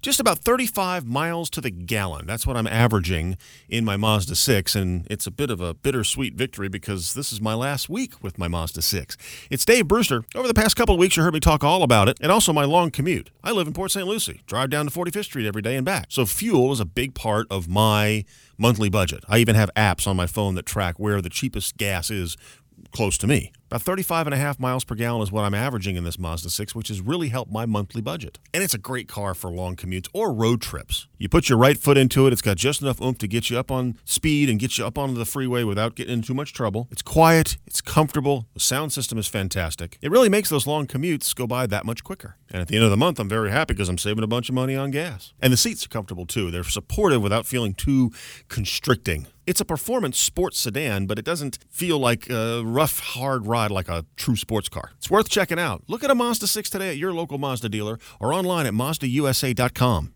just about 35 miles to the gallon. That's what I'm averaging in my Mazda 6, and it's a bit of a bittersweet victory because this is my last week with my Mazda 6. It's Dave Brewster. Over the past couple of weeks, you heard me talk all about it, and also my long commute. I live in Port St. Lucie, drive down to 45th Street every day and back. So fuel is a big part of my monthly budget. I even have apps on my phone that track where the cheapest gas is close to me. About 35.5 miles per gallon is what I'm averaging in this Mazda 6, which has really helped my monthly budget. And it's a great car for long commutes or road trips. You put your right foot into it, it's got just enough oomph to get you up on speed and get you up onto the freeway without getting in too much trouble. It's quiet, it's comfortable, the sound system is fantastic. It really makes those long commutes go by that much quicker. And at the end of the month, I'm very happy because I'm saving a bunch of money on gas. And the seats are comfortable too. They're supportive without feeling too constricting. It's a performance sports sedan, but it doesn't feel like a rough, hard ride like a true sports car. It's worth checking out. Look at a Mazda 6 today at your local Mazda dealer or online at MazdaUSA.com.